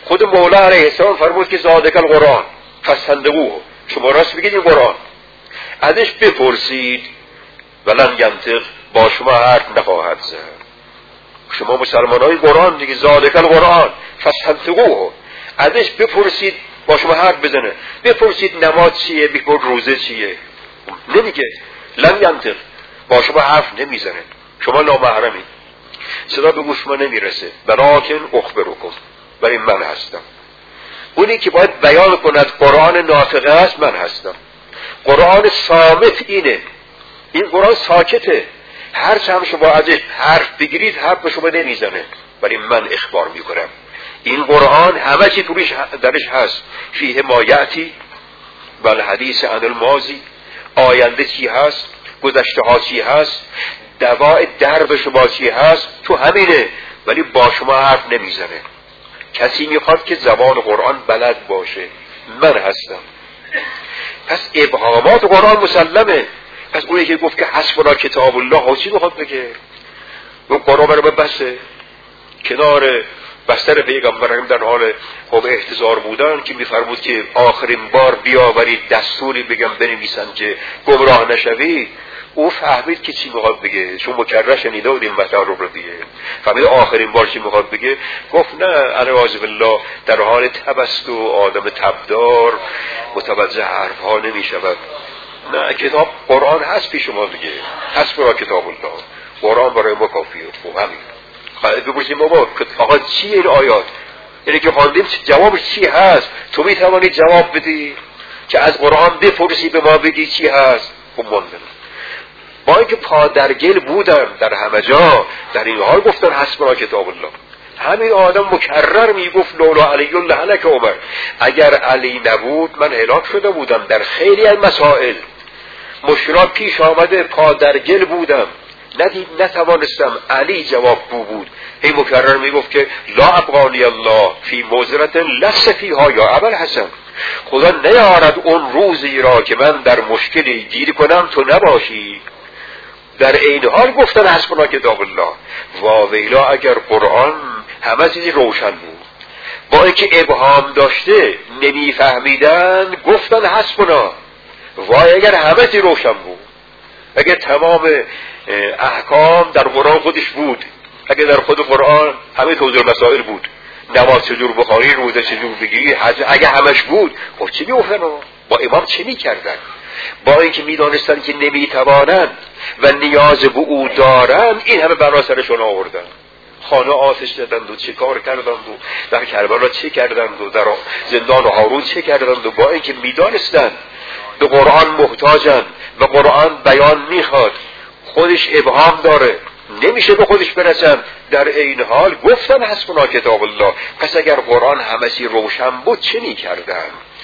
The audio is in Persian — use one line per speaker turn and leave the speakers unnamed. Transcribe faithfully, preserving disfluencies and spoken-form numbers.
خود مولا علیه السلام فرمود که ذالک القرآن فاصدقوه، شما راست بگید این قرآن. ازش بپرسید ولن ینطق، با شما حرف نخواهد زد. شما مسلمان های قرآن دیگه، ذالک القرآن فاصدقوه، ازش بپرسید با شما حرف بزنه. بپرسید نماز چیه، بپرسید روزه چیه، نمیگه. لن ینطق، با شما حرف نمیزنه، شما نامحرمی، صدا به گوش ما نمیرسه. ولکن اخبرکم، ولی من هستم. اونی که باید بیان کند قرآن ناطقه است من هستم. قرآن صامت اینه، این قرآن ساکته، هر چند شما ازش حرف بگیرید حرف به شما نمیزنه، ولی من اخبار میکنم. این قرآن همه چی توش درش هست. فیه ما یأتی والحدیث عن الماضی، آینده چی هست، گذشته ها چی هست، دوای درد شما چی هست، تو همینه، ولی با شما حرف نمیزنه. کسی میخواد که زبان قرآن بلد باشه، من هستم. پس ابهامات قرآن مسلمه. پس اونی که گفت که حسبنا کتاب الله، ها چی میخواد بگه؟ اون قرآن برای بسه کنار بستر پیغمبرم در حال خب احتضار بودن که میفرمود که آخرین بار بیاورید دستوری بگم بنویسن که گمراه نشوید. او فهمید که چی میخواد بگه، چون مکرر شنیده بود این مطلب رو رو دیگه، فهمید آخرین بار چی میخواد بگه. گفت نه، اعوذ بالله، در حال تب است و آدم تبدار متوجه حرف ها نمیشود. نه، کتاب قرآن هست پیش ما دیگه، هست برای کتاب الله، قرآن برای ما کافیه. خب همین خواهد بپرسیم بابا آقا چیه این آیات، یعنی که خواندیم جوابش چی هست، تو میتوانی جواب بدی که از قرآن بپرسی به ما بگی چی هست. خب ماندن با اینکه پادرگل بودن در همه جا، در این حال گفتن حسبنا کتاب الله. همین آدم مکرر میگفت لولا علی الله هلک عمر، اگر علی نبود من هلاک شده بودم. در خیلی از مسائل مشکلات پیش آمده، پادرگل بودم، ندید نتوانستم، علی جواب گو بود. هی مکرر میگفت که لا ابقانی الله فی موزرت لست فیها یا ابل حسن، خدا نیارد اون روزی را که من در مشکلی گیر کنم تو نباشی. در این حال گفتن حسبنا کتاب الله. واویلا اگر قرآن همه چیزی روشن بود، با اینکه ابهام داشته نمیفهمیدن، گفتن حسبنا. وای اگر همه چیزی روشن بود، اگر تمام احکام در قرآن خودش بود، اگر در خود قرآن همه توضیح مسائل بود، نماز چجور بخاری، روزه چجور بگیری، اگر همش بود، خب چی میگفتن؟ با امام چی میکردن؟ با اینکه میدانستن که نمیتوانند و نیاز به او دارند، این همه بلا سرشون آوردن. خانه آتش زدند و چه کار کردند و در کربلا چه کردند و در زندان و هارون چه کردند، و با اینکه میدانستن به قرآن محتاجن و قرآن بیان میخواد، خودش ابهام داره، نمیشه به خودش برسن، در این حال گفتن حسبنا کتاب الله. پس اگر قرآن همه چی روشن بود چه میکردن؟